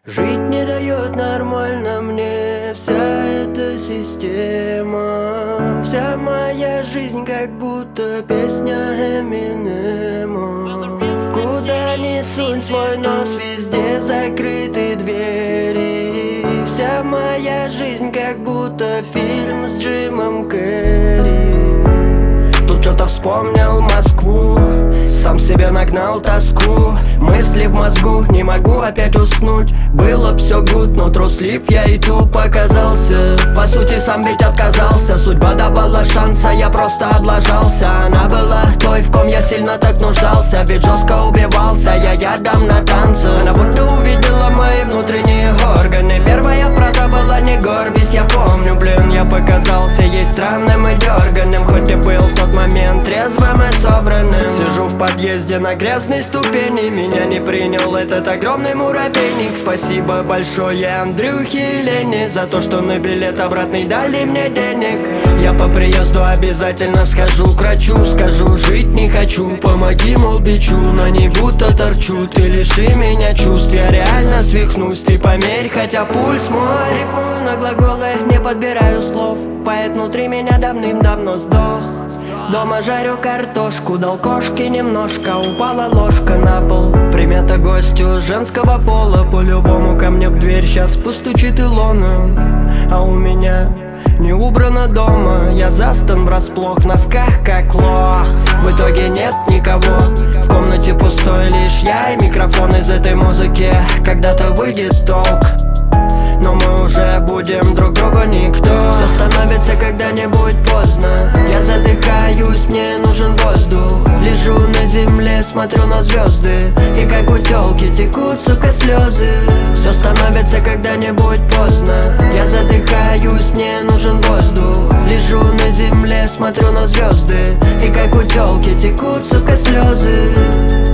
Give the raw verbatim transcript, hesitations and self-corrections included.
Жить не дает нормально мне вся эта система. Вся моя жизнь как будто песня Эминема. Куда ни сунь свой нос, везде закрыты двери. Вся моя жизнь как будто фильм с Джимом Керри. Тут что-то вспомнил Москву, сам себе нагнал тоску. Мысли в мозгу, не могу опять уснуть. Было б все гуд, но труслив я и туп оказался. По сути сам ведь отказался, судьба давала шанса, я просто облажался. Она была той, в ком я сильно так нуждался, ведь жестко убивался я ядом на танцы. Она будто увидела мои внутренние органы. Первая фраза была: не горбись, я помню, блин, я показался ей странным и дерганым, хоть и был в тот момент трезвым и собранным. Сижу в подъезде на грязной ступени, меня не принял этот огромный муравейник. Спасибо большое Андрюхе и Лене за то, что на билет обратный дали мне денег. Я по приезду обязательно схожу к врачу, скажу: жить не хочу, помоги, мол, бичу. На ней будто торчу, ты лиши меня чувств, я реально свихнусь, ты померь хотя пульс мой. Рифмую на глаголы, не подбираю слов, поэт внутри меня давным-давно сдох. Дома жарю картошку, дал кошке немножко, упала ложка на пол. Примета гостю женского пола, по-любому ко мне в дверь сейчас постучит Илона. А у меня не убрано дома, я застан врасплох, в носках как лох. В итоге нет никого, в комнате пустой лишь я и микрофон из этой музыки. Когда-то выйдет толк, но мы уже будем друг другу никто. Все становится когда-нибудь поздно, я задыхаюсь, мне нужен воздух. Лежу на земле, смотрю на звезды, и как у тёлки текут, сука, слезы. Все становится когда-нибудь поздно, я задыхаюсь, мне нужен воздух. Лежу на земле, смотрю на звезды, и как у тёлки текут, сука, слезы.